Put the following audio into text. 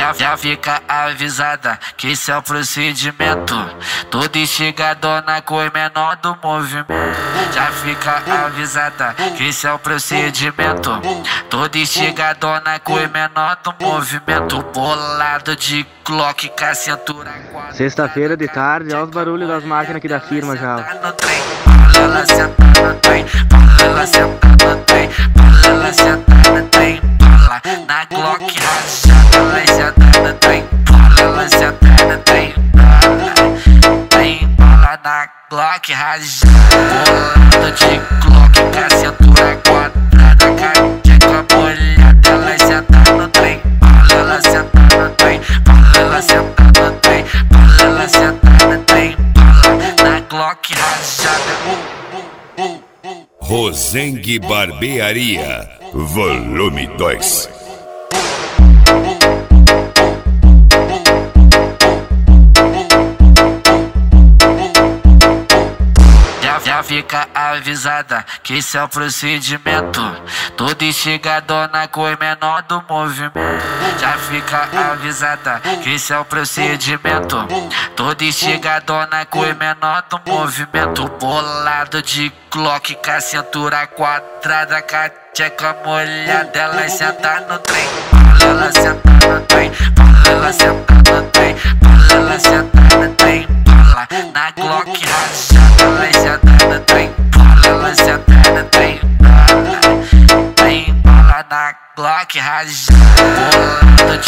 Já fica avisada que esse é o procedimento. Toda instigadona com o menor do movimento. Já fica avisada que esse é o procedimento. Toda instigadona com o menor do movimento. Bolado de Glock com a cintura. Sexta-feira de tarde, olha os barulhos das máquinas aqui da firma já. Ela senta no trem, ela senta no trem, ela senta no trem, na Glock rachada, ela senta no trem, ela senta no trem, tem bala na Glock rachada, bolado de Glock com a cintura quadrada, cadeca molhada, ela senta no trem, ela senta no trem, ela senta no trem, ela senta no trem, na Glock rachada. Rosengue Barbearia, volume 2. Já fica avisada que esse é o procedimento. Toda instigadona com o menor do movimento. Já fica avisada que esse é o procedimento. Toda instigadona com o menor do movimento. Bolado de Glock com a cintura quadrada, cadeca molhada, ela senta no trem, ela senta no trem, ela senta no trem, ela senta no trem, na Glock rachada, ela senta no trem, ela senta no trem, tem bala na Glock rachada, bolado